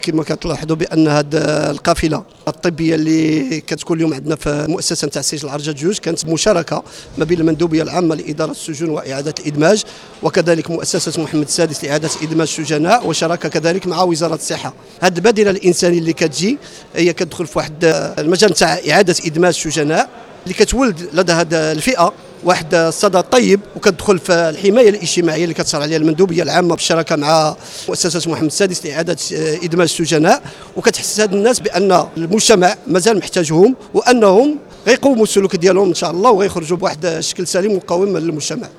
كما كتلاحظوا بان هذه القافله الطبيه اللي كتكون اليوم عندنا في المؤسسه نتاع السجل العرجه جوج كانت مشاركه ما بين المندوبيه العامه لاداره السجون واعاده الادماج، وكذلك مؤسسه محمد السادس لاعاده ادماج السجناء، وشراكه كذلك مع وزاره الصحه. هذه البادره الانسانيه اللي كتجي هي كتدخل في واحد المجال نتاع اعاده ادماج السجناء اللي كتولد لدى هذه الفئه واحد الصدى طيب، وكتدخل في الحمايه الاجتماعيه اللي كتصار عليها المندوبيه العامه بالشراكه مع مؤسسه محمد السادس لاعاده ادماج السجناء، وكتحسس هاد الناس بان المجتمع مازال محتاجهم وانهم غيقوموا السلوك ديالهم ان شاء الله وغيخرجوا بواحد الشكل سليم وقويم للمجتمع.